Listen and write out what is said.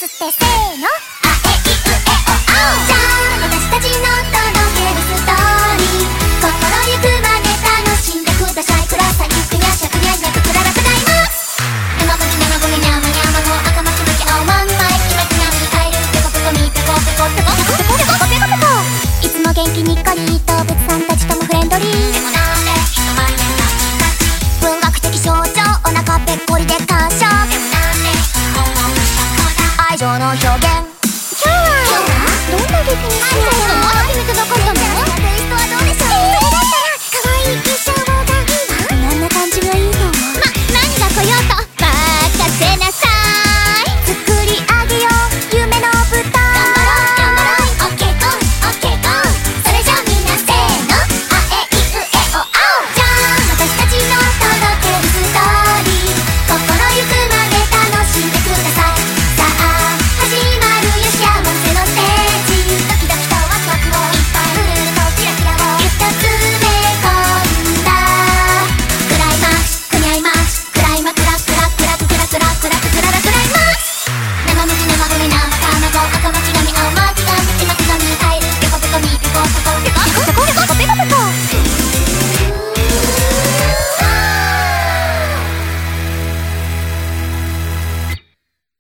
吸ってせーの、あえいうえおあお。じゃあ私たちの届けるストーリー、心ゆくまで楽しんでください。ください、ゆくにゃしゃくにゃにゃくくららくだいます。生麦生米にゃまにゃまご赤巻き巻き青まんまいきまきなみカエルペコペコみペコペコペコペコペコペコペコペコ。いつも元気にっこり動物さんたちともフレンドリー。でもなんで人前でタッチタッチ、文学的象徴お腹ぺっこりで感傷。でもなんで本をしたから愛情の表現。今日はどんな劇にしよう。